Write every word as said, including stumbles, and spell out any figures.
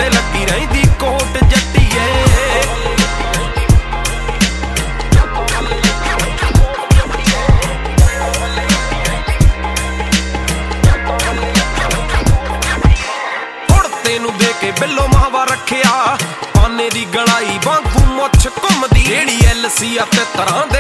ਕੋਲੇ ਲੱਗੀ ਰਹਿੰਦੀ ਕੋਟ ਜੱਟੀਏ। ਉੜਤੇ ਨੂੰ ਦੇ ਕੇ ਬਿੱਲੋ ਮਾਵਾ ਰੱਖਿਆ, ਪਾਨੇ ਦੀ ਗਲਾਈ ਵਾਂਗੂ ਮੁੱਛ ਘੁੰਮਦੀ, ਜਿਹੜੀ ਐਲ ਸੀ ਅਤੇ ਤਰ੍ਹਾਂ ਦੇ